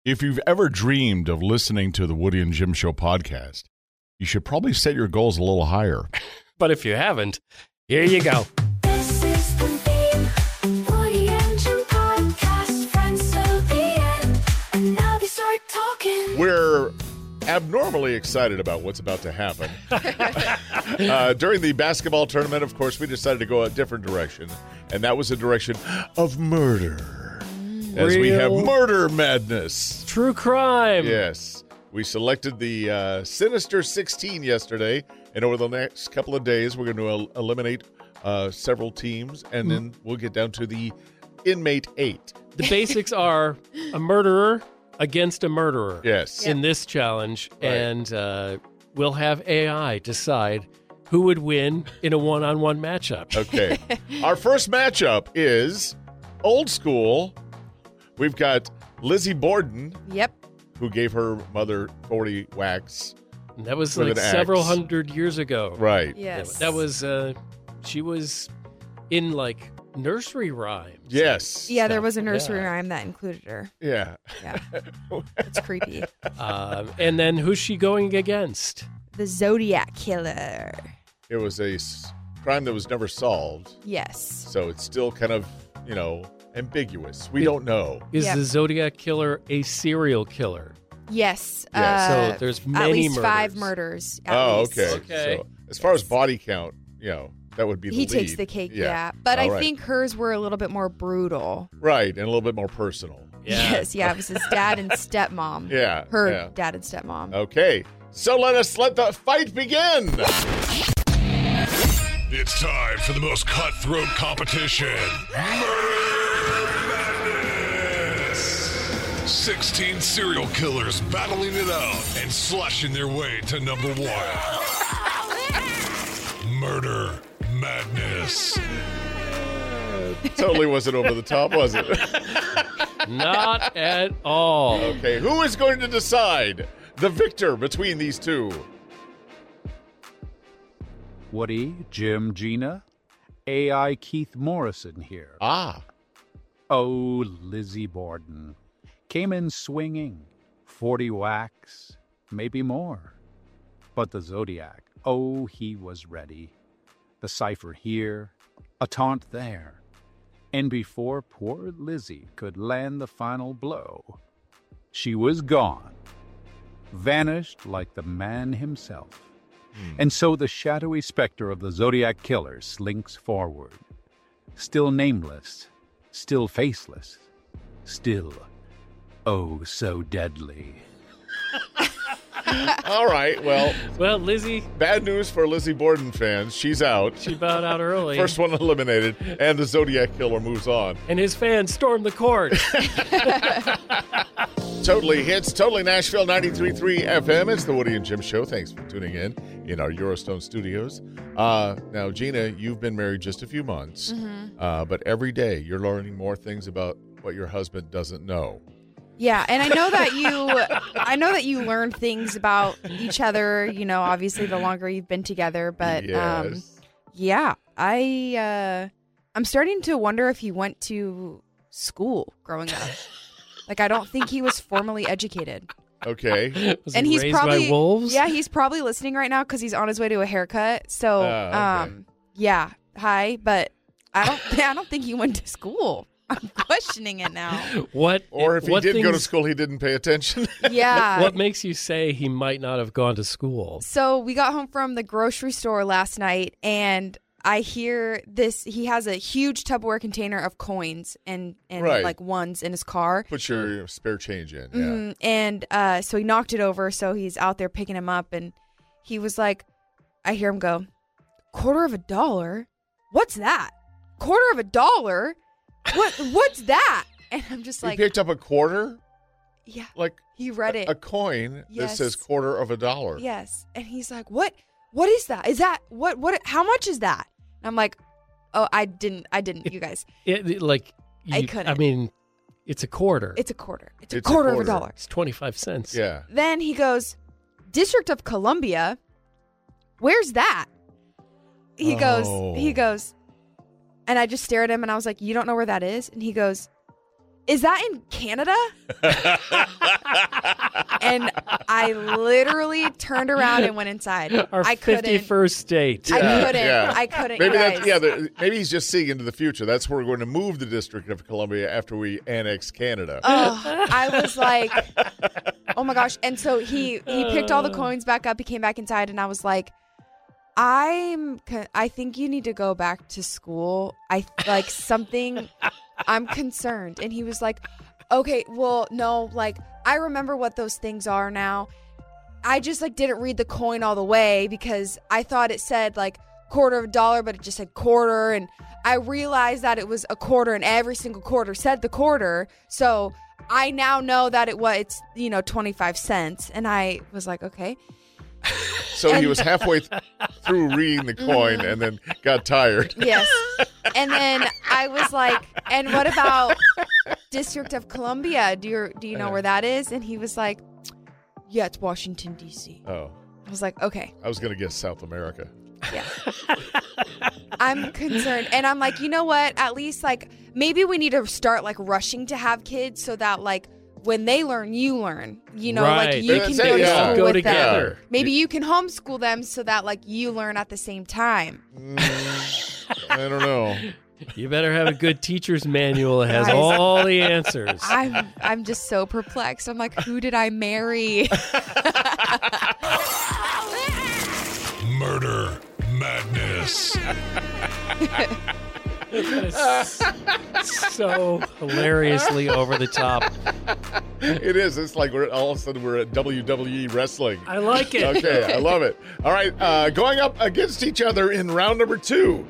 If you've ever dreamed of listening to the Woody and Jim Show podcast, you should probably set your goals a little higher. But if you haven't, here you go. This is the theme, Woody and Jim podcast, friends till the end, and now they start talking. We're abnormally excited about what's about to happen. During the basketball tournament, of course, we decided to go a different direction, and that was a direction of murder. As we have murder madness. True crime. Yes. We selected the Sinister 16 yesterday, and over the next couple of days, we're going to eliminate several teams, and then we'll get down to the Inmate 8. The basics are a murderer against a murderer. Yes. In this challenge, Right. and we'll have AI decide who would win in a one-on-one matchup. Okay. Our first matchup is old school. We've got Lizzie Borden, Yep. who gave her mother 40 whacks. And that was With like an axe. several hundred years ago. Right. Yes. That was, she was in like nursery rhymes. Yes. Yeah, there was a nursery Yeah. rhyme that included her. Yeah. Yeah. It's creepy. And then who's she going against? The Zodiac Killer. It was a crime that was never solved, Yes. so it's still kind of, ambiguous. We don't know. Is Yep. the Zodiac Killer a serial killer? Yes. Yeah, so there's many at least murders. 5 murders. At least. Okay. Okay. So as far as body count, that would be the He lead. takes the cake, yeah. But All I right. think hers were a little bit more brutal. Right, and a little bit more personal. Yeah. Yes, yeah. It was his dad and stepmom. Yeah. Her yeah. dad and stepmom. Okay. So let the fight begin. It's time for the most cutthroat competition. Murder Madness! 16 serial killers battling it out and slashing their way to number 1. Murder Madness. Totally wasn't over the top, was it? Not at all. Okay, who is going to decide the victor between these two? Woody, Jim, Gina, AI Keith Morrison here. Ah, Oh, Lizzie Borden. Came in swinging. 40 whacks, maybe more. But the Zodiac, oh, he was ready. The cipher here, a taunt there. And before poor Lizzie could land the final blow, she was gone. Vanished like the man himself. And so the shadowy specter of the Zodiac Killer slinks forward. Still nameless, still faceless, still, oh, so deadly. all right. Well, Well, Lizzie, bad news for Lizzie Borden fans. She's out. she bowed out early. First one eliminated, and the Zodiac Killer moves on. And his fans stormed the court. Totally hits, Totally Nashville 93.3 FM. It's the Woody and Jim Show. Thanks for tuning in our Eurostone studios. Now, Gina, you've been married just a few months, but every day you're learning more things about what your husband doesn't know. Yeah, and I know that you learn things about each other, obviously the longer you've been together, but Yes. yeah, I'm starting to wonder if he went to school growing up. Like, I don't think he was formally educated. Okay. Was And he he's raised probably by wolves? Yeah, he's probably listening right now because he's on his way to a haircut. So, Okay. yeah, hi, but I don't think he went to school. I'm questioning it now. What? Or if he what did go to things- school, he didn't pay attention. Yeah. What makes you say he might not have gone to school? So we got home from the grocery store last night, and I hear this. He has a huge Tupperware container of coins and Right. like ones in his car. Put your spare change in. Yeah. Mhm. And so he knocked it over. So he's out there picking him up, and he was like, I hear him go, $0.25? What's that? $0.25? What's that? And I'm just He like, picked up a quarter, yeah. like He read it. a coin that Yes. says $0.25. Yes. And he's like, what is that? Is that how much is that? And I'm like, oh, I didn't, you guys. I couldn't. I mean, it's a quarter. It's a quarter. It's a It's a quarter of a quarter. dollar. It's 25 cents. Yeah. Then he goes, District of Columbia, where's that? He Oh. goes, and I just stare at him and I was like, you don't know where that is? And he goes, is that in Canada? I literally turned around and went inside. Our I couldn't. 51st date. I couldn't. Maybe guys. maybe he's just seeing into the future. That's where we're going to move the District of Columbia after we annex Canada. I was like, oh my gosh. And so he picked all the coins back up. He came back inside, and I was like, I think you need to go back to school. I'm concerned. And he was like, okay, well, no, like, I remember what those things are now. I just didn't read the coin all the way because I thought it said $0.25, but it just said quarter. And I realized that it was a quarter and every single quarter said the quarter. So I now know that it's 25 cents. And I was like, okay. So he was halfway through reading the coin and then got tired. Yes. And then I was like, and what about District of Columbia? Do you know where that is? And he was like, yeah, it's Washington, D.C. Oh. I was like, okay. I was going to guess South America. Yeah. I'm concerned. And I'm like, you know what? At least maybe we need to start rushing to have kids so that when they learn, you learn. Right. You can go to school go with together. them. Maybe you can homeschool them so that you learn at the same time. I don't know. You better have a good teacher's manual that has Guys. all the answers. I'm just so perplexed. I'm like, who did I marry? Murder Madness. So hilariously over the top. It is. It's like all of a sudden we're at WWE wrestling. I like it. Okay, I love it. All right, going up against each other in round number 2,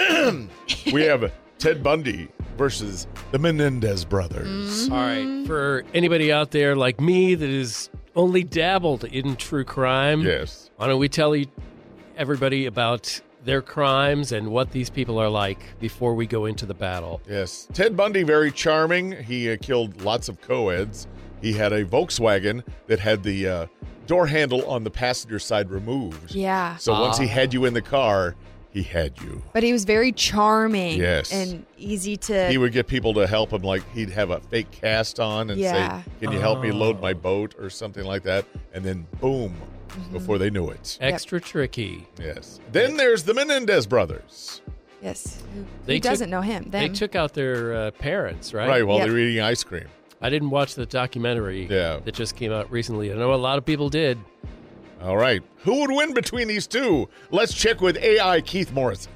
we have Ted Bundy versus the Menendez brothers. All right. For anybody out there like me that has only dabbled in true crime, Yes. why don't we tell everybody about their crimes and what these people are like before we go into the battle? Yes. Ted Bundy, very charming. He killed lots of co-eds. He had a Volkswagen that had the door handle on the passenger side removed. Yeah. So once he had you in the car, he had you. But he was very charming. Yes. And easy to. He would get people to help him, he'd have a fake cast on and Yeah. say, can you help me load my boat or something like that? And then boom, before they knew it. Extra tricky. Yes. Then there's the Menendez brothers. Yes. They Who doesn't know him? They Them. took out their parents, right? Right, while Yep. they were eating ice cream. I didn't watch the documentary that just came out recently. I know a lot of people did. All right. Who would win between these two? Let's check with AI Keith Morrison.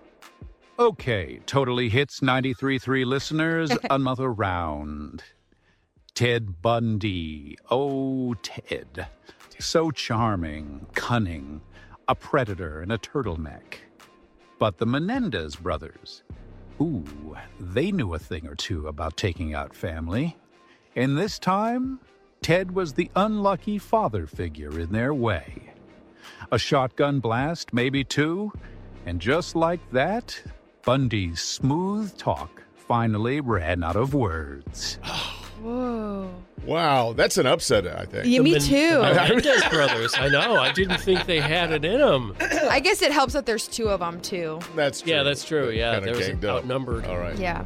Okay, Totally Hits 93.3 listeners, another round. Ted Bundy. Oh, Ted. So charming, cunning, a predator in a turtleneck. But the Menendez brothers, ooh, they knew a thing or two about taking out family. And this time, Ted was the unlucky father figure in their way. A shotgun blast, maybe two, and just like that, Bundy's smooth talk finally ran out of words. Whoa. Wow, that's an upset, I think. Yeah, me The too. Menendez brothers. I know. I didn't think they had it in them. I guess it helps that there's two of them too. That's true. Yeah, that's true. Yeah, Kinda there was ganged up. outnumbered. All right. Yeah.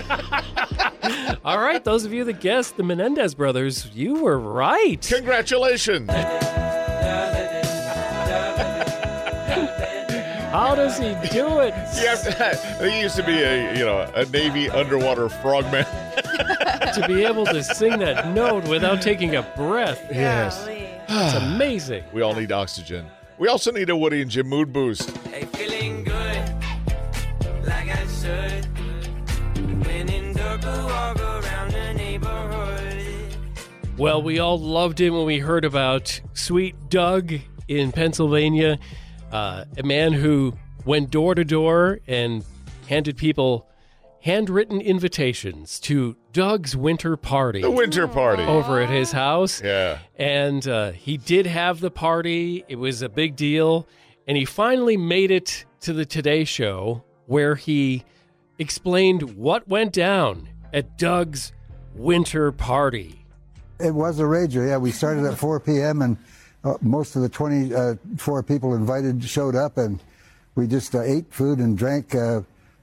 All right, those of you that guessed the Menendez brothers, you were right. Congratulations. How does he do it? He used to be a Navy underwater frogman. To be able to sing that note without taking a breath. Yes. It's amazing. We all need oxygen. We also need a Woody and Jim mood boost. Hey, feeling good, like I should. When in dark, I walk around the neighborhood. Well, we all loved it when we heard about Sweet Doug in Pennsylvania, a man who went door to door and handed people handwritten invitations to Doug's winter party. The winter party. Over at his house. Yeah. And he did have the party. It was a big deal. And he finally made it to the Today Show where he explained what went down at Doug's winter party. It was a rager, yeah. We started at 4 p.m. and most of the 24 people invited showed up, and we just ate food and drank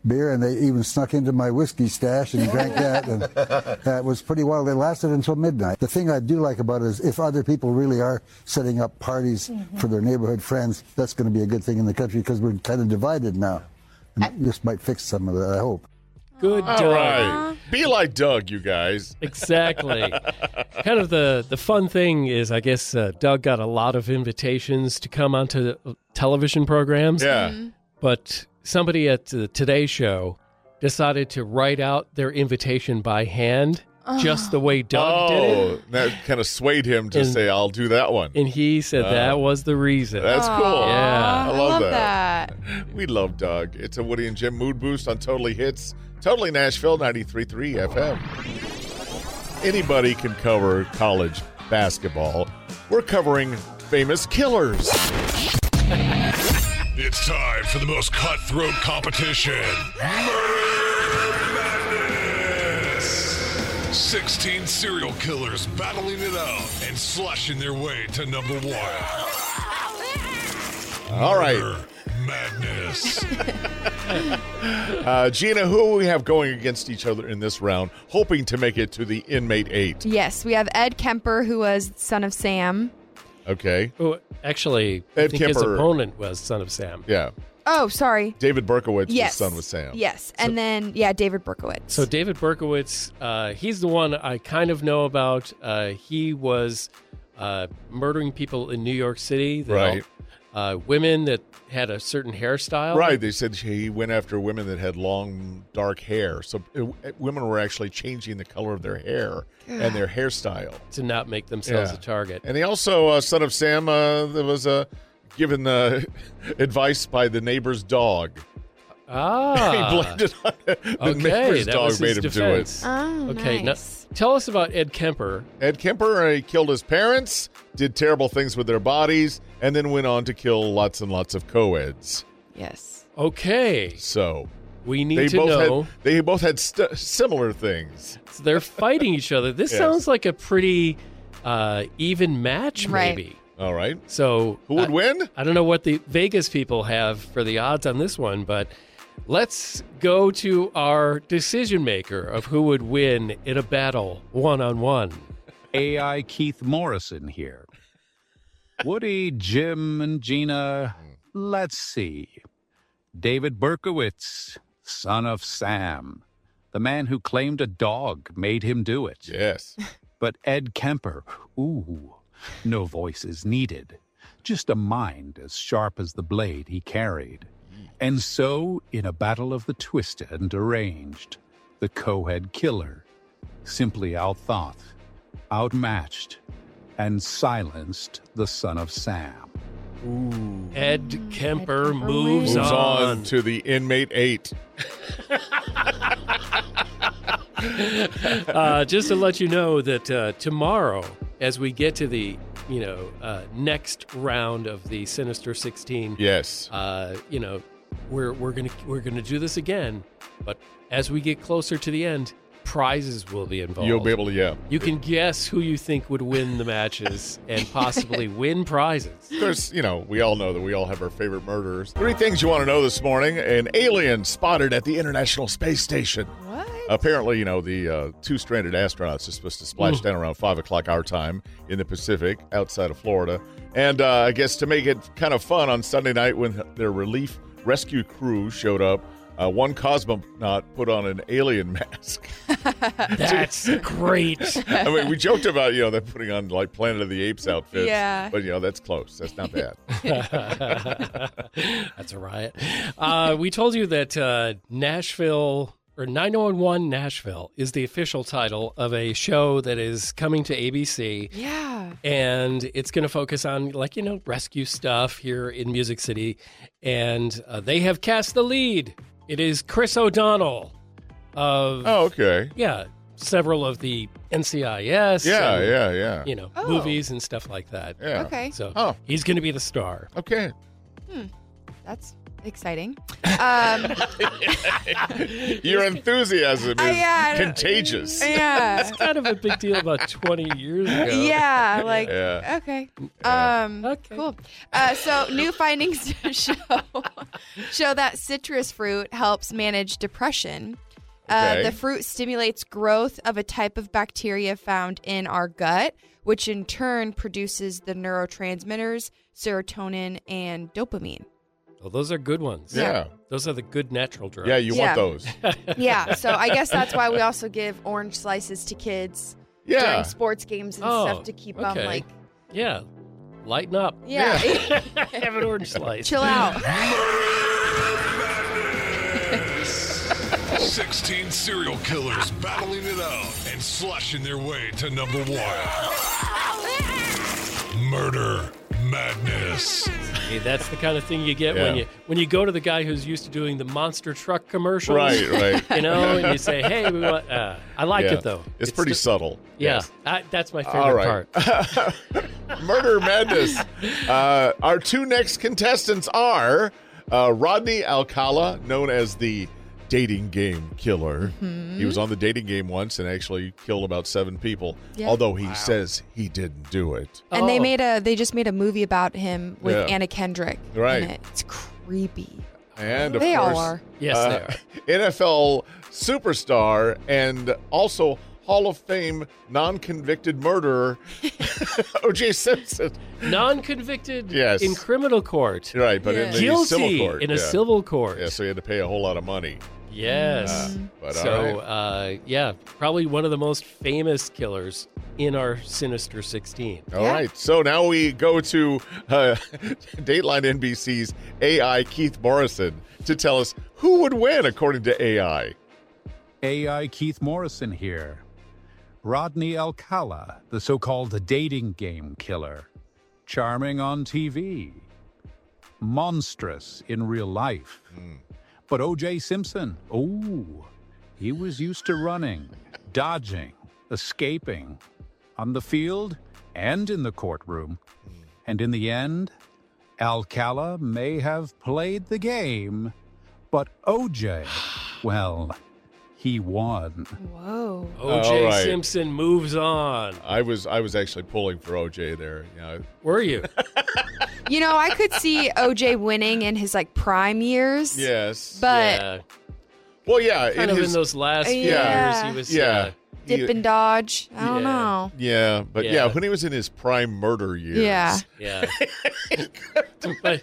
beer, and they even snuck into my whiskey stash and drank that, and that was pretty wild. They lasted until midnight. The thing I do like about it is if other people really are setting up parties for their neighborhood friends, that's going to be a good thing in the country because we're kind of divided now. And this might fix some of that, I hope. Good, Doug. All right. Be like Doug, you guys. Exactly. Kind of the fun thing is, I guess, Doug got a lot of invitations to come onto television programs. Yeah. But somebody at the Today Show decided to write out their invitation by hand, just the way Doug did it. That kind of swayed him to say, I'll do that one. And he said that was the reason. That's cool. Yeah. I love that. We love Doug. It's a Woody and Jim mood boost on Totally Hits. Totally Nashville 93.3 FM. Anybody can cover college basketball. We're covering famous killers. It's time for the most cutthroat competition. Murder Madness. 16 serial killers battling it out and slashing their way to number one. All right. Murder Madness. Gina, who we have going against each other in this round, hoping to make it to the Inmate 8? Yes, we have Ed Kemper, who was son of Sam. Okay. Oh, actually, I Ed think his Kemper. opponent was Son of Sam. Yeah. Oh, sorry. David Berkowitz Yes. was son with Sam. Yes, and then, David Berkowitz. So David Berkowitz, he's the one I kind of know about. He was murdering people in New York City. Right. Women that had a certain hairstyle. Right. They said he went after women that had long, dark hair. So women were actually changing the color of their hair and their hairstyle. To not make themselves a target. And he also, son of Sam, was given advice by the neighbor's dog. Ah. He blamed it on the neighbor's that dog was made his him defense. do it. Oh, Okay, nice. now tell us about Ed Kemper. Ed Kemper, he killed his parents, did terrible things with their bodies, and then went on to kill lots and lots of co-eds. Yes. Okay, So we need they to both know. they both had similar things. So they're fighting each other. This Yes. sounds like a pretty even match, Right. maybe. All right. So Who would win? I don't know what the Vegas people have for the odds on this one, but let's go to our decision maker of who would win in a battle one-on-one. AI Keith Morrison here. Woody, Jim, and Gina, let's see. David Berkowitz, son of Sam, the man who claimed a dog made him do it. Yes. But Ed Kemper, ooh, no voices needed, just a mind as sharp as the blade he carried. And so, in a battle of the twisted and deranged, the co-head killer simply outthought, outmatched, and silenced the son of Sam. Ed Kemper Kemper moves Moves on. on to the Inmate 8. Just to let you know that tomorrow, as we get to the next round of the Sinister 16, Yes. we're gonna do this again. But as we get closer to the end, prizes will be involved. You'll be able to, You can guess who you think would win the matches and possibly win prizes. Of course, we all know that we all have our favorite murderers. 3 things you want to know this morning. An alien spotted at the International Space Station. What? Apparently, the 2 stranded astronauts are supposed to splash down around 5 o'clock our time in the Pacific outside of Florida. And I guess to make it kind of fun on Sunday night when their relief rescue crew showed up, one cosmonaut put on an alien mask. That's great. I mean, we joked about, them putting on like Planet of the Apes outfits. Yeah. But, that's close. That's not bad. That's a riot. We told you that Nashville, or 911 Nashville, is the official title of a show that is coming to ABC. Yeah. And it's going to focus on, rescue stuff here in Music City. And they have cast the lead. It is Chris O'Donnell of, Oh, okay. several of the NCIS. Yeah. and, Oh. movies and stuff like that. Yeah. Okay. So Oh. he's going to be the star. Okay. That's exciting. Your enthusiasm is Yeah. contagious. Yeah. Kind of a big deal about 20 years ago. Yeah, like Yeah. okay. Okay. Cool. So new findings show that citrus fruit helps manage depression. Okay. The fruit stimulates growth of a type of bacteria found in our gut, which in turn produces the neurotransmitters serotonin and dopamine. Well, those are good ones. Yeah. Those are the good natural drugs. Yeah, you Yeah. want those. Yeah, so I guess that's why we also give orange slices to kids Yeah. during sports games and stuff to keep them okay. like, Yeah. Lighten up. yeah, Have an orange slice. chill out. 16 serial killers battling it out and slashing their way to number 1. Murder Madness. Hey, that's the kind of thing you get Yeah. when you go to the guy who's used to doing the monster truck commercials. Right. You know, and you say, "Hey, we want." I like Yeah. it though. It's pretty just- subtle. Yeah, Yes. that's my favorite All right. part. Murder Madness. Our two next contestants are Rodney Alcala, known as the dating game killer. He was on the dating game once and actually killed about 7 people, Yeah. although he says he didn't do it. And Oh. they just made a movie about him with Yeah. Anna Kendrick. Right. In it. It's creepy. And of They course, all are. Yes, they are. NFL superstar and also Hall of Fame non-convicted murderer O.J. Simpson. Non-convicted Yes. in criminal court. Right, but in the civil Guilty court. in a yeah. civil court. Yeah, so he had to pay a whole lot of money. Yes. But So, all right. yeah, probably one of the most famous killers in our Sinister 16. All right. So now we go to Dateline NBC's AI Keith Morrison to tell us who would win according to AI. AI Keith Morrison here. Rodney Alcala, the so-called dating game killer. Charming on TV. Monstrous in real life. But O.J. Simpson, he was used to running, dodging, escaping. On the field and in the courtroom. And in the end, Alcala may have played the game, but O.J., well, he won. Whoa. O.J. All right. Simpson moves on. I was actually pulling for OJ there. Were you? You know, I could see OJ winning in his like prime years. Yes. But yeah. Well, yeah. Kind of in those last few Yeah. years, he was. Yeah. dip and dodge. I don't Yeah. know. Yeah, but yeah. Yeah. when he was in his prime murder years. Yeah. Yeah. But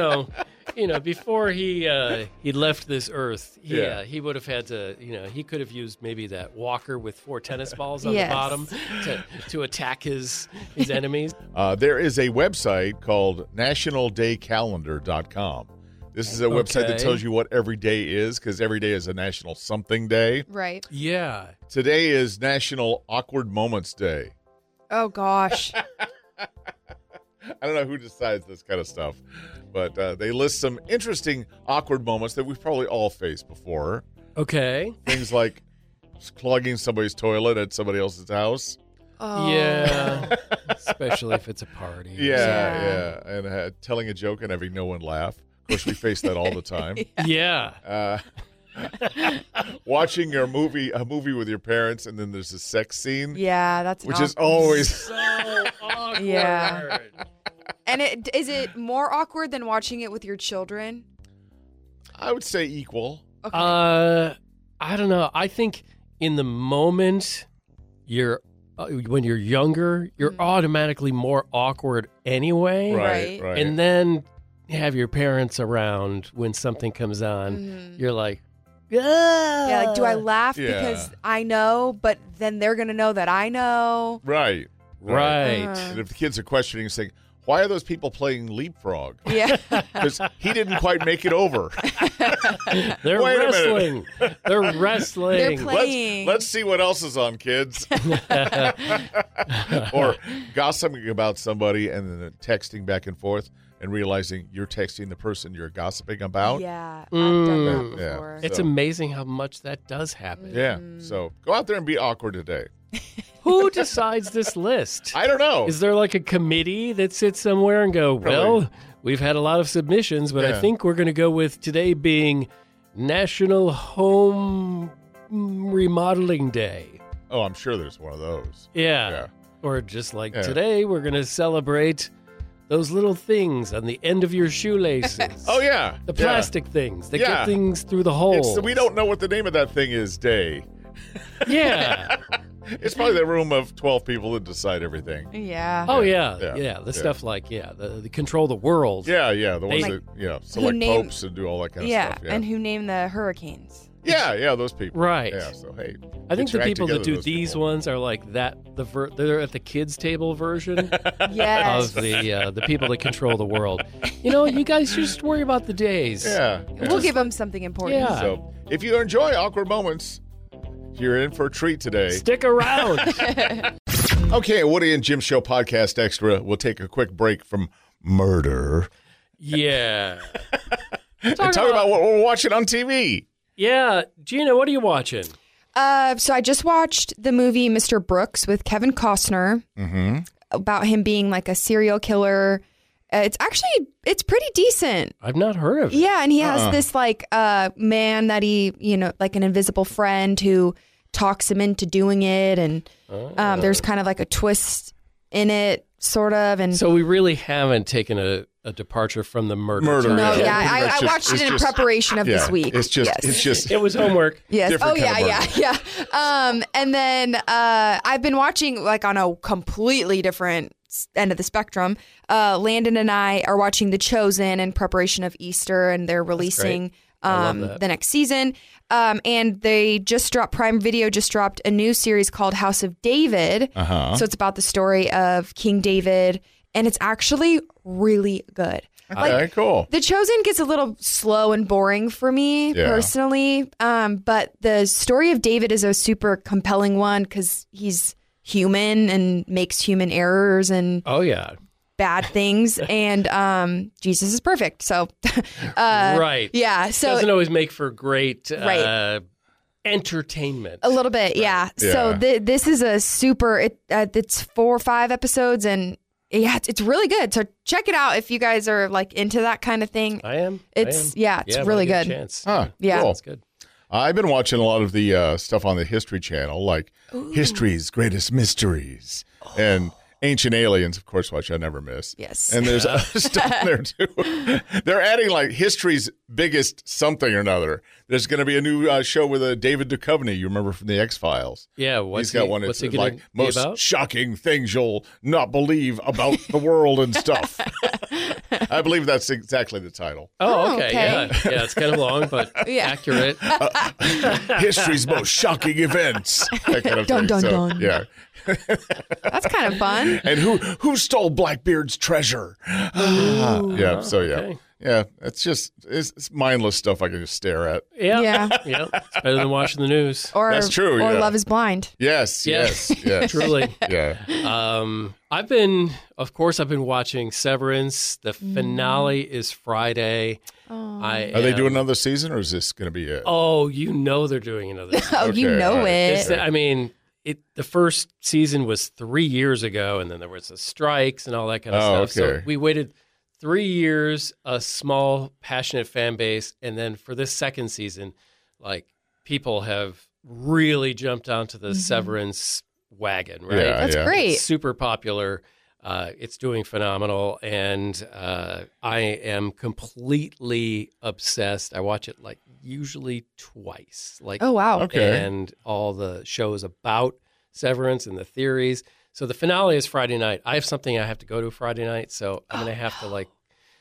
before he left this earth, he would have had to, he could have used maybe that walker with 4 tennis balls on Yes. the bottom to attack his enemies. There is a website called nationaldaycalendar.com. This is a website that Okay. tells you what every day is, because every day is a national something day. Right. Yeah. Today is National Awkward Moments Day. Oh gosh. I don't know who decides this kind of stuff, but they list some interesting awkward moments that we've probably all faced before. Okay. Things like clogging somebody's toilet at somebody else's house. Oh. Yeah. Especially if it's a party. Yeah. And telling a joke and having no one laugh. Of course, we face that all the time. Yeah. Watching a movie with your parents, and then there's a sex scene, Yeah, that's which is awkward. always So awkward. Yeah. And is it more awkward than watching it with your children? I would say equal. Okay. I don't know. I think in the moment when you're younger, you're automatically more awkward anyway. Right. And then have your parents around when something comes on. Mhm. You're like, Yeah, like do I laugh Yeah. because I know, but then they're gonna know that I know. Right. right. And if the kids are questioning, saying, why are those people playing leapfrog? Yeah. Because he didn't quite make it over. They're Wait a minute. wrestling. They're wrestling. They're playing. Let's see what else is on, kids. Or gossiping about somebody and then texting back and forth and realizing you're texting the person you're gossiping about. Yeah, I've done that Yeah. before. It's So- amazing how much that does happen. Yeah. So go out there and be awkward today. Who decides this list? I don't know. Is there like a committee that sits somewhere and go, well, we've had a lot of submissions, but I Yeah. think we're going to go with today being National Home Remodeling Day. Oh, I'm sure there's one of those. Yeah. Yeah. Or just like Yeah. today, we're going to celebrate those little things on the end of your shoelaces. Oh, yeah. The Yeah. plastic things that Yeah. get things through the hole. It's the we don't know what the name of that thing is day. Yeah. It's probably the room of 12 people that decide everything. Yeah. Oh, Yeah. yeah. Yeah. Yeah. The Yeah. stuff like, the control the world. Yeah, the ones They- that, select named- popes and do all that kind of Yeah, stuff. Yeah. and who named the hurricanes? yeah, those people. Right. Yeah, so hey. I think get the your act people that together, do those these people. ones are like that. They're at the kids' table version Yes. of the people that control the world. You guys just worry about the days. Yeah. We'll give them something important. Yeah. So if you enjoy awkward moments, you're in for a treat today. Stick around. Okay, Woody and Jim Show Podcast Extra. We'll take a quick break from murder Yeah. and talk about what we're watching on TV. Yeah. Gina, what are you watching? So I just watched the movie Mr. Brooks with Kevin Costner about him being like a serial killer. It's pretty decent. I've not heard of it. Yeah, and he has this like man that he, like an invisible friend who talks him into doing it, and there's kind of like a twist in it, sort of. And So we really haven't taken a departure from the murder. Murder, no, genre. yeah, Pretty much I just- watched it it's in just- preparation of Yeah, this week. it's just, Yes. it's just. It was homework. Yes. different Oh, kind yeah, of yeah. And then I've been watching like on a completely different end of the spectrum. Landon and I are watching The Chosen in preparation of Easter, and they're releasing I love that. the next season. And they just dropped, Prime Video just dropped a new series called House of David. So it's about the story of King David, and it's actually really good. Okay, cool. The Chosen gets a little slow and boring for me Yeah. personally, but the story of David is a super compelling one because he's human and makes human errors and Oh, yeah. bad things, and Jesus is perfect. So, Right. yeah. So Doesn't always make for great Right. entertainment. a little bit, yeah. So Yeah. this is a super. It's 4 or 5 episodes, and yeah, it's really good. So check it out if you guys are like into that kind of thing. I am. It's I'm really gonna get a good. chance. Huh, Yeah. cool. That's good. I've been watching a lot of the stuff on the History Channel, like History's Greatest Mysteries and Ancient Aliens, of course, which I never miss. Yes. And there's other stuff in there, too. They're adding, like, History's Biggest Something or Another. There's going to be a new show with David Duchovny, you remember from the X-Files. Yeah. He's got one. What's It's he gonna like be most about? shocking things you'll not believe about the world and stuff. I believe that's exactly the title. Oh, Oh, okay. okay. Yeah. Yeah. It's kind of long, but Yeah. accurate. History's most shocking events. That kind of Dun, thing. dun, So, dun. Yeah. That's kind of fun. And who stole Blackbeard's treasure? Yeah. So yeah. Okay. Yeah. It's mindless stuff I can just stare at. Yeah. Yeah. Yeah. It's better than watching the news. Or That's true, Or yeah. Love Is Blind. Yes. Yes. Yes. Truly. Yeah. I've been watching Severance. The finale is Friday. Are they doing another season, or is this going to be it? Oh, they're doing another season. Oh, you Okay, know all right. it. I mean, the first season was 3 years ago, and then there was the strikes and all that kind of Oh, stuff. okay. So we waited 3 years, a small, passionate fan base, and then for this second season, like people have really jumped onto the Severance wagon, right? Yeah, That's great. It's super popular. It's doing phenomenal, and I am completely obsessed. I watch it like usually twice. Like, Oh, wow. Okay. and all the shows about Severance and the theories. So the finale is Friday night. I have something I have to go to Friday night, so I'm going to have to like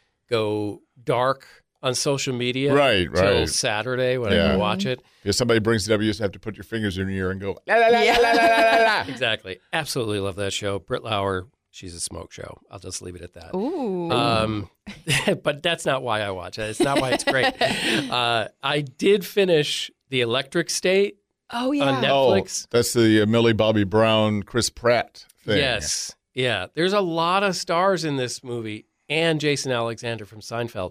go dark on social media Right, till right. Saturday when I Yeah. can watch it. If somebody brings it up, you just have to put your fingers in your ear and go, la, la, la, la, la, la, la, la. Exactly. Absolutely love that show. Britt Lauer, she's a smoke show. I'll just leave it at that. Ooh. But that's not why I watch it. It's not why it's great. I did finish The Electric State Oh, yeah. on Netflix. Oh, that's the Millie Bobby Brown, Chris Pratt thing. Yes. Yeah. There's a lot of stars in this movie. and Jason Alexander from Seinfeld.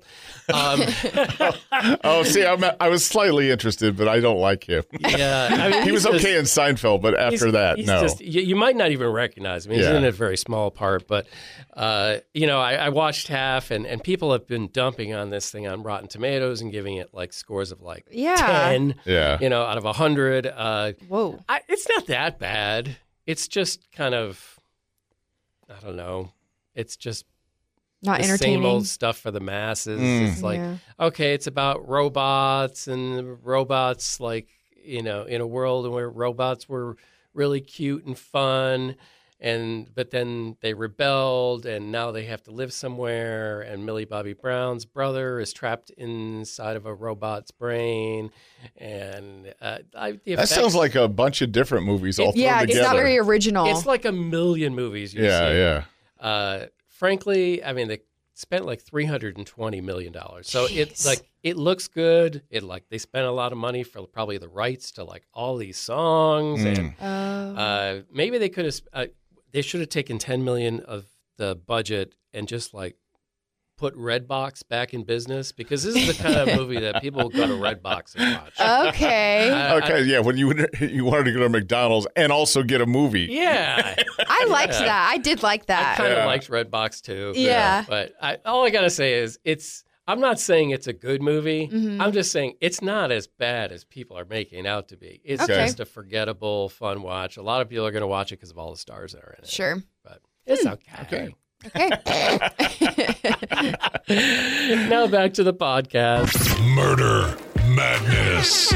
Oh, see, I was slightly interested, but I don't like him. Yeah, I mean, He was he's okay in Seinfeld, but after that, he's no. just- you might not even recognize him. He's Yeah. in a very small part, but I watched half, and people have been dumping on this thing on Rotten Tomatoes and giving it like scores of like Yeah. 10, Yeah. out of 100. Whoa. It's not that bad. It's just kind of, I don't know. It's just Not the entertaining. same old stuff for the masses. It's like, Yeah. okay, it's about robots and robots like, in a world where robots were really cute and fun, but then they rebelled and now they have to live somewhere, and Millie Bobby Brown's brother is trapped inside of a robot's brain, and That sounds like a bunch of different movies all thrown Yeah, together. it's not very original. it's like a million movies you Yeah, see. yeah. Frankly, I mean, they spent like $320 million. So it's Jeez. like, it looks good. They spent a lot of money for probably the rights to like all these songs. And maybe they could have, they should have taken $10 million of the budget and just like put Redbox back in business, because this is the kind of movie that people go to Redbox and watch. Okay. Okay, yeah. When you wanted to go to McDonald's and also get a movie. Yeah. I liked that. I did like I that. kind of Yeah. liked Redbox too. Yeah. But all I got to say is I'm not saying it's a good movie. Mm-hmm. I'm just saying it's not as bad as people are making out to be. It's Okay. just a forgettable, fun watch. A lot of people are going to watch it because of all the stars that are in it. Sure. But it's okay. Okay. Now back to the podcast. Murder Madness.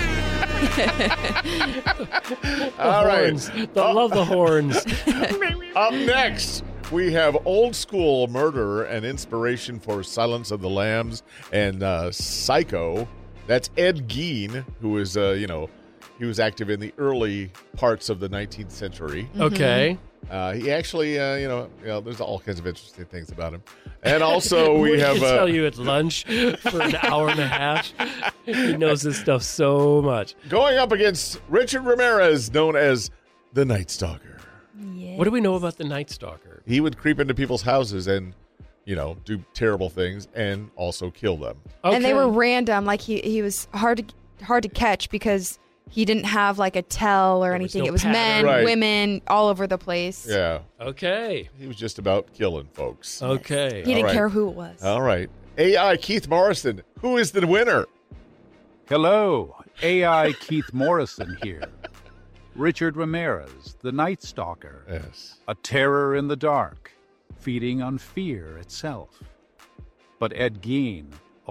All right. Horns. Love the horns. Up next, we have old school murder and inspiration for Silence of the Lambs and Psycho. That's Ed Gein, who is, he was active in the early parts of the 19th century. Okay. He actually, there's all kinds of interesting things about him. And also We we have tell you at lunch for an hour and a half. He knows this stuff so much. going up against Richard Ramirez, known as the Night Stalker. What do we know about the Night Stalker? He would creep into people's houses and, do terrible things and also kill them. And they Okay. were random. Like he was hard to catch because he didn't have like a tell or There was anything. no It was men, pattern. Right. women, all over the place. Yeah. Okay. He was just about killing folks. Okay. He didn't right. care who it was. All right. AI Keith Morrison, who is the winner? Hello, AI Keith Morrison here. Richard Ramirez, the Night Stalker, Yes. a terror in the dark, feeding on fear itself. But Ed Gein,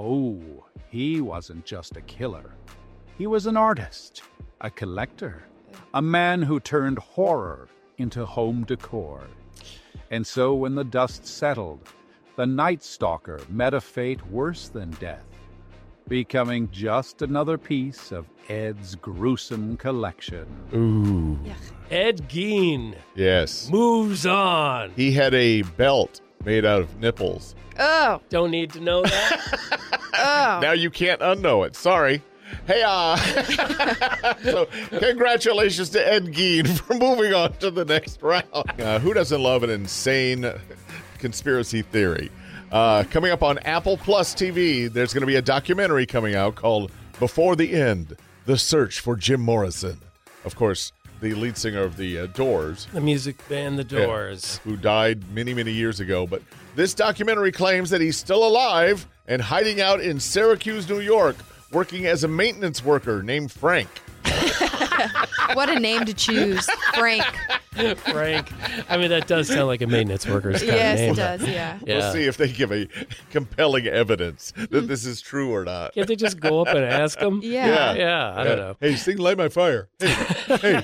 he wasn't just a killer. He was an artist, a collector, a man who turned horror into home decor. And so when the dust settled, the Night Stalker met a fate worse than death, becoming just another piece of Ed's gruesome collection. Ooh. Ed Gein Yes. moves on. He had a belt made out of nipples. Oh, Don't need to know that. oh. Now you can't unknow it. Sorry. Hey, so congratulations to Ed Gein for moving on to the next round. Who doesn't love an insane conspiracy theory? Coming up on Apple Plus TV, there's going to be a documentary coming out called Before the End, The Search for Jim Morrison. Of course, the lead singer of the Doors, The music band The Doors. who died many, many years ago. But this documentary claims that he's still alive and hiding out in Syracuse, New York, working as a maintenance worker named Frank. What a name to choose. Frank. Frank. I mean, that does sound like a maintenance worker's kind Yes, of name. it does. Yeah. Yeah. We'll see if they give a compelling evidence that this is true or not. Can't they just go up and ask him? Yeah. Yeah, I don't know. Hey, sing Light My Fire. Hey.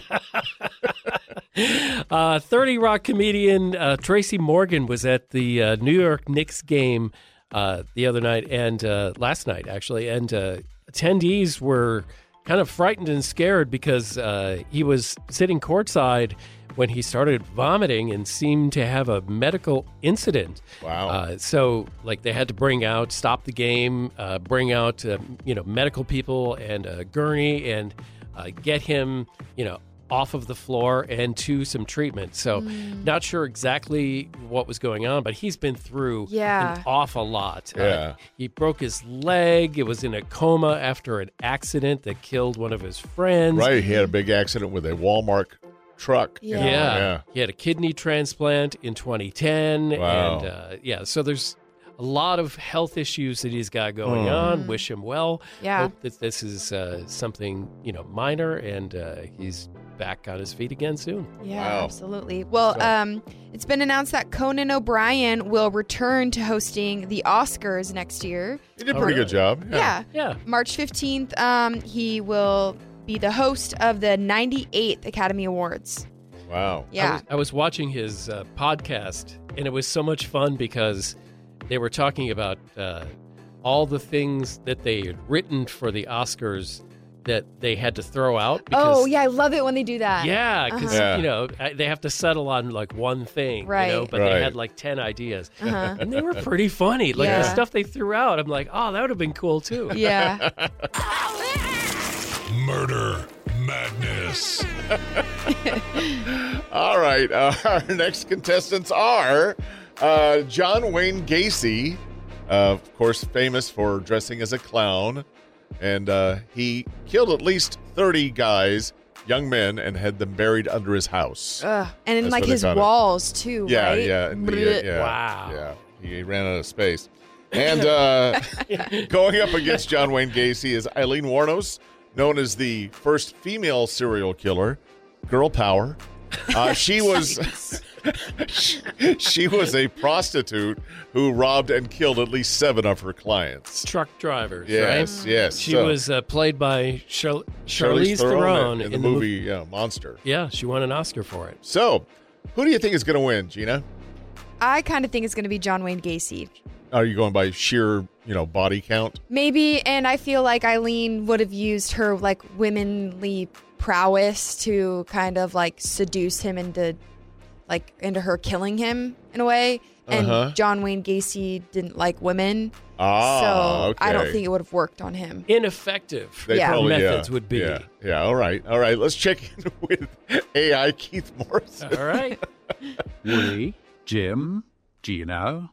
30 Rock comedian Tracy Morgan was at the New York Knicks game the other night and last night, actually. And attendees were kind of frightened and scared because he was sitting courtside when he started vomiting and seemed to have a medical incident. Wow. So, like, they had to stop the game, bring out, medical people and a gurney and get him, off of the floor and to some treatment. So not sure exactly what was going on, but he's been through Yeah. an awful lot. Yeah. He broke his leg. It was in a coma after an accident that killed one of his friends. Right. He had a big accident with a Walmart truck. you know? Yeah. He had a kidney transplant in 2010. Wow. And so there's a lot of health issues that he's got going on. Wish him well. Yeah. Hope that this is something, minor, and he's back on his feet again soon. Yeah, Wow. absolutely. Well, it's been announced that Conan O'Brien will return to hosting the Oscars next year. He did a pretty good job. Yeah. Yeah. March 15th, he will be the host of the 98th Academy Awards. Wow. Yeah. I was watching his podcast, and it was so much fun because they were talking about all the things that they had written for the Oscars that they had to throw out. Because, Oh, yeah, I love it when they do that. Yeah, because, Yeah. they have to settle on, like, one thing, Right. but Right. they had, like, 10 ideas. And they were pretty funny. Like, the Yeah. stuff they threw out, I'm like, oh, that would have been cool, too. Yeah. Murder Madness. All right. Our next contestants are John Wayne Gacy, of course, famous for dressing as a clown. And he killed at least 30 guys, young men, and had them buried under his house. Ugh. And in That's like what they his caught it. walls, too, Yeah, right? yeah, yeah. Wow. Yeah, he ran out of space. And going up against John Wayne Gacy is Eileen Wuornos, known as the first female serial killer, girl power. She was she was a prostitute who robbed and killed at least 7 of her clients. Truck drivers, Yes, right? yes. She So, was played by Charlize Charlize Theron in the movie Monster. Yeah, she won an Oscar for it. So, who do you think is going to win, Gina? I kind of think it's going to be John Wayne Gacy. Are you going by sheer, body count? Maybe, and I feel like Eileen would have used her like womanly prowess to kind of like seduce him into her killing him in a way. And John Wayne Gacy didn't like women, so Okay. I don't think it would have worked on him. Ineffective They Yeah. probably- methods would be. Yeah. All right. Let's check in with AI Keith Morrison. All right. Woody, Jim, Gina.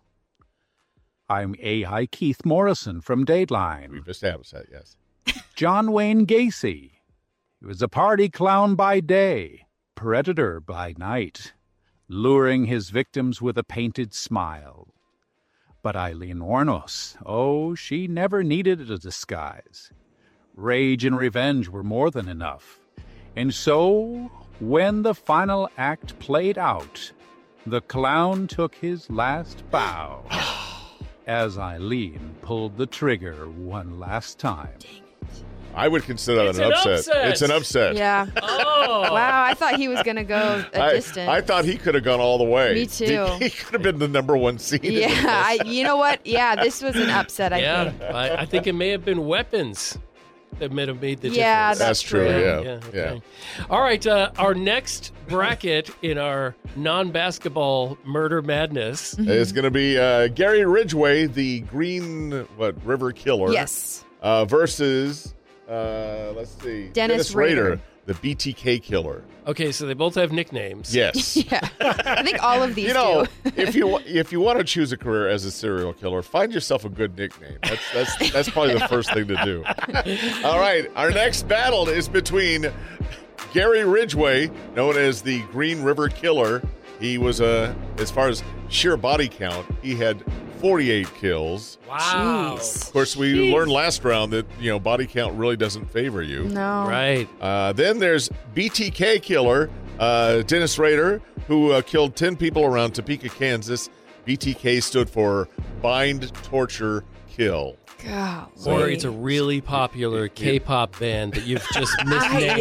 I'm AI Keith Morrison from Dateline. We've established that, yes. John Wayne Gacy. He was a party clown by day, predator by night, luring his victims with a painted smile. But Eileen Wuornos, she never needed a disguise. Rage and revenge were more than enough. And so, when the final act played out, the clown took his last bow as Eileen pulled the trigger one last time. I would consider It's that an an upset. upset. It's an upset. Yeah. Oh. Wow, I thought he was going to go a distance. I thought he could have gone all the way. Me too. He could have been the number one seed. in Yeah, this. you know what? Yeah, this was an upset, I Yeah, think. I think it may have been weapons that may have made the Yeah, difference. That's true. true. Yeah. Okay. All right, our next bracket in our non-basketball murder madness. It's going to be Gary Ridgway, the Green River Killer. Yes. Versus, let's see, Dennis Rader. the BTK Killer. Okay, so they both have nicknames. Yes. Yeah. I think all of these You know, do. if you want to choose a career as a serial killer, find yourself a good nickname. That's probably the first thing to do. All right, our next battle is between Gary Ridgway, known as the Green River Killer. He was as far as sheer body count, he had 48 kills. Wow. Jeez. Of course, we learned last round that body count really doesn't favor you. No. Right. Then there's BTK Killer, Dennis Rader, who killed 10 people around Topeka, Kansas. BTK stood for Bind, Torture, Kill. God. Or it's a really popular K-pop band that you've just misnamed.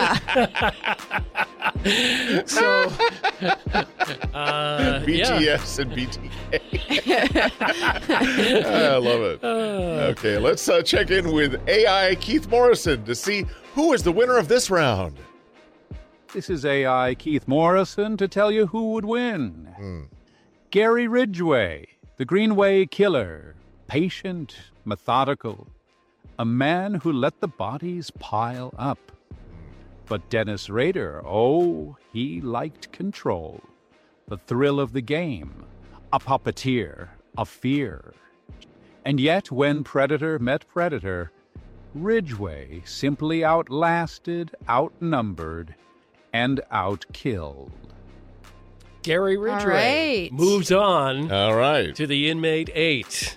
Yeah. So, BTS and BTK. I love it. Okay, let's check in with AI Keith Morrison to see who is the winner of this round. This is AI Keith Morrison to tell you who would win. Gary Ridgway, the Greenway Killer, patient, methodical, a man who let the bodies pile up. But Dennis Rader, he liked control. The thrill of the game. A puppeteer. A fear. And yet, when Predator met Predator, Ridgway simply outlasted, outnumbered, and outkilled. Gary Ridgway right. moves on All right. to the Inmate 8.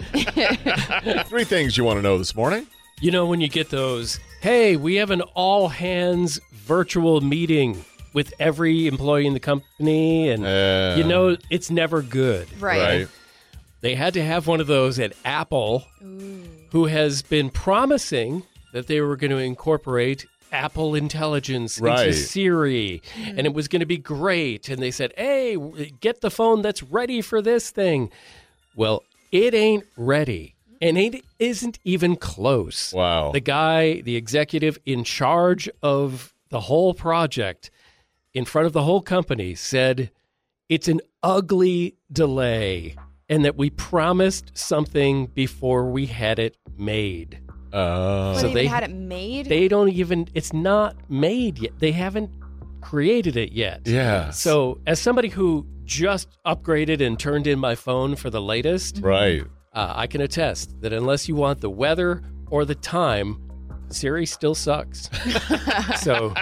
3 things you want to know this morning. You know, when you get those, hey, we have an all-hands virtual meeting with every employee in the company, and you know it's never good. Right. They had to have one of those at Apple, who has been promising that they were going to incorporate Apple Intelligence into Siri, and it was going to be great. And they said, hey, get the phone that's ready for this thing. Well, it ain't ready, and it isn't even close. Wow. The guy, the executive in charge of the whole project, in front of the whole company, said it's an ugly delay and that we promised something before we had it made. So they had it made? They don't even, it's not made yet. They haven't created it yet. Yeah. So as somebody who just upgraded and turned in my phone for the latest, Right. I can attest that unless you want the weather or the time, Siri still sucks. So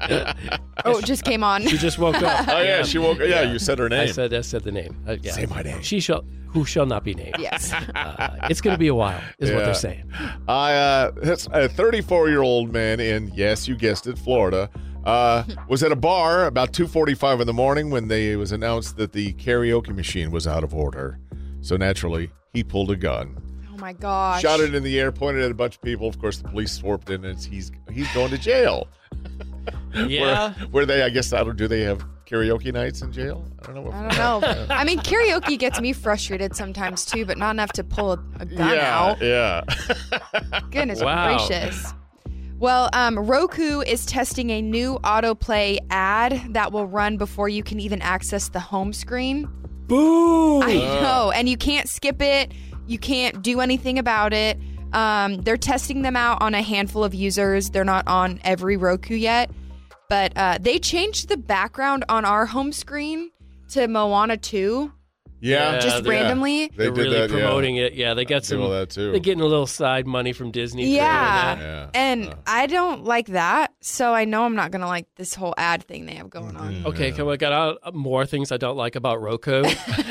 it just came on. she just woke up. Oh, yeah, she woke. Yeah, you said her name. I said the name. Yeah. Say my name. Who shall not be named. Yes. It's going to be a while, is what Yeah. they're saying. That's a 34-year-old man in, yes, you guessed it, Florida, was at a bar about 2:45 in the morning when it was announced that the karaoke machine was out of order. So naturally, he pulled a gun, Oh my gosh. shot it in the air, pointed at a bunch of people. Of course, the police swarmed in, and he's going to jail. Yeah. Where they, I guess, do they have karaoke nights in jail? I don't know. I don't know. I mean, karaoke gets me frustrated sometimes too, but not enough to pull a gun out. Yeah. Goodness Wow. gracious. Well, Roku is testing a new autoplay ad that will run before you can even access the home screen. Boo! I know, and you can't skip it. You can't do anything about it. They're testing them out on a handful of users. They're not on every Roku yet. But they changed the background on our home screen to Moana 2. Yeah. Just randomly. They They're did really that, promoting it. Yeah, they got some. all that, too. They're getting a little side money from Disney. for doing Yeah. that. Yeah. And I don't like that. So I know I'm not going to like this whole ad thing they have going on. Okay, come on. I got out more things I don't like about Roku.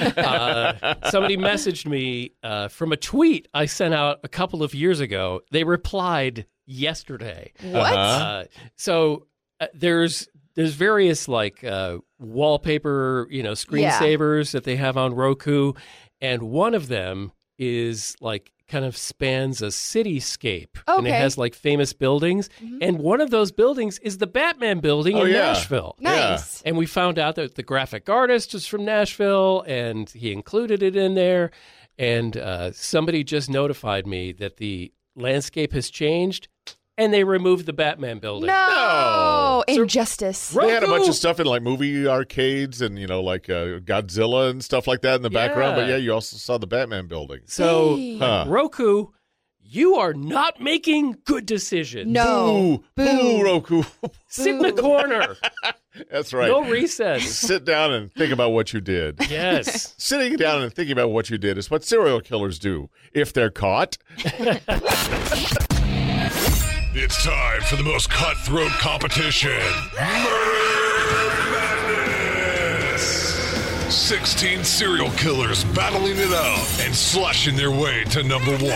Somebody messaged me from a tweet I sent out a couple of years ago. They replied yesterday. What? So there's various like wallpaper, screensavers that they have on Roku, and one of them is like kind of spans a cityscape, and it Okay. has like famous buildings, and one of those buildings is the Batman building in Nashville. Nice. And we found out that the graphic artist is from Nashville, and he included it in there. And somebody just notified me that the landscape has changed, and they removed the Batman building. No. So- Injustice. They had a bunch Roku- of stuff in like movie arcades and, like Godzilla and stuff like that in the background. But Yeah. yeah, you also saw the Batman building. So, Dang. Huh. Roku, you are not making good decisions. No. Boo. Boo, Roku. Sit in the corner. That's right. No recess. Sit down and think about what you did. Yes. Sitting down and thinking about what you did is what serial killers do if they're caught. It's time for the most cutthroat competition. Murder Madness. 16 serial killers battling it out and slashing their way to number 1.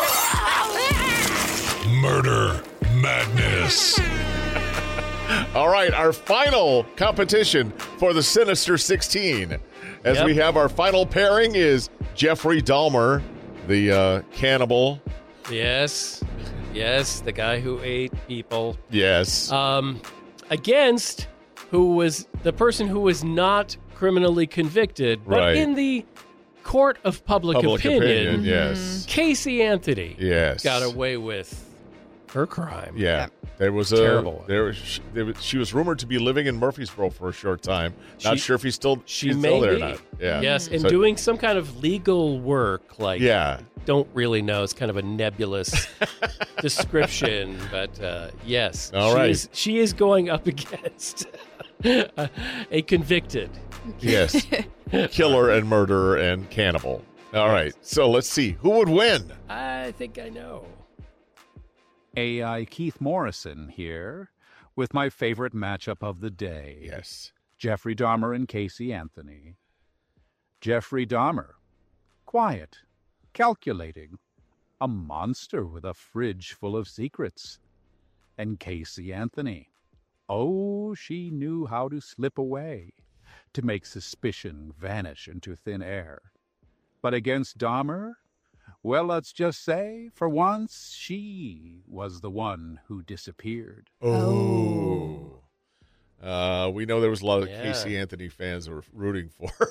Murder Madness. All right, our final competition for the Sinister 16. As Yep. we have our final pairing is Jeffrey Dahmer, the cannibal. Yes. Yes, the guy who ate people. Yes. Against who was the person who was not criminally convicted, but Right. in the court of public opinion, yes. Casey Anthony Yes. got away with her crime. Yeah. There was a Terrible. she was rumored to be living in Murfreesboro for a short time. Not She- sure if she's still She she's may still there or be. not. Yeah. Yes, and So- doing some kind of legal work, like Yeah. don't really know. It's kind of a nebulous description, but yes. All right. She is going up against a convicted. Yes. Killer and murderer and cannibal. All right. So let's see. Who would win? I think I know. AI Keith Morrison here with my favorite matchup of the day. Yes. Jeffrey Dahmer and Casey Anthony. Jeffrey Dahmer, quiet, calculating, a monster with a fridge full of secrets. And Casey Anthony, oh, she knew how to slip away, to make suspicion vanish into thin air. But against Dahmer, well, let's just say, for once, she was the one who disappeared. Oh. We know there was a lot of Yeah. Casey Anthony fans that were rooting for her.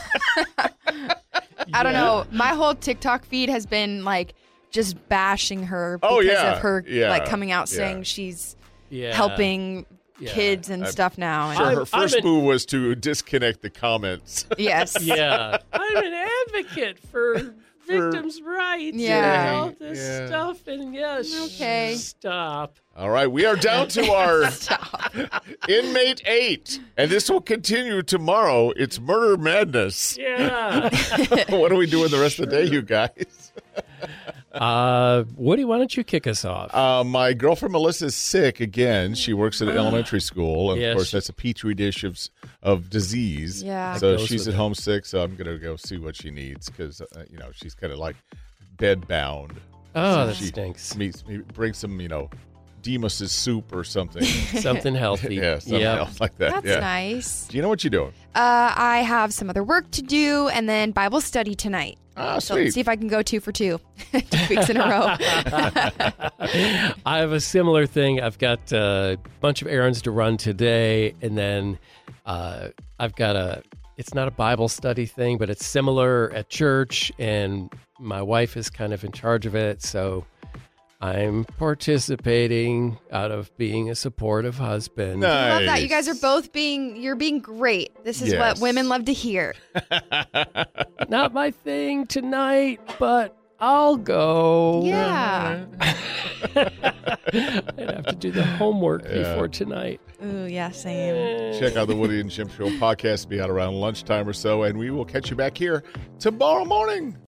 I don't know. My whole TikTok feed has been like just bashing her because Oh, yeah. of her Yeah. like coming out Yeah. saying she's Yeah. helping Yeah. kids and stuff now. And Sure, her I'm first an- move was to disconnect the comments. yes. Yeah. I'm an advocate for victims' rights. Yeah. And all this Yeah. stuff. And yes. Okay. Stop. All right, we are down to our inmate 8, and this will continue tomorrow. It's Murder Madness. Yeah. What are we doing the rest of the day, you guys? Woody, why don't you kick us off? My girlfriend Melissa is sick again. She works at an elementary school. And Yes. of course, that's a petri dish of disease. Yeah. So That goes she's with at it. home sick, so I'm going to go see what she needs because, she's kind of like bed bound. Oh, that She stinks. Bring some, Demos's soup or something. Something healthy. Yeah, something Yep. else like that. That's yeah. nice. Do you know what you're doing? I have some other work to do and then Bible study tonight. Ah, So sweet. let's see if I can go 2 for 2 2 weeks in a row. I have a similar thing. I've got a bunch of errands to run today, and then I've got it's not a Bible study thing, but it's similar at church, and my wife is kind of in charge of it, so I'm participating out of being a supportive husband. I love that. Nice. You guys are both you're being great. This is Yes. what women love to hear. Not my thing tonight, but I'll go. Yeah. I'd have to do the homework before tonight. Ooh, yeah, same. Check out the Woody and Jim Show podcast. Be out around lunchtime or so, and we will catch you back here tomorrow morning.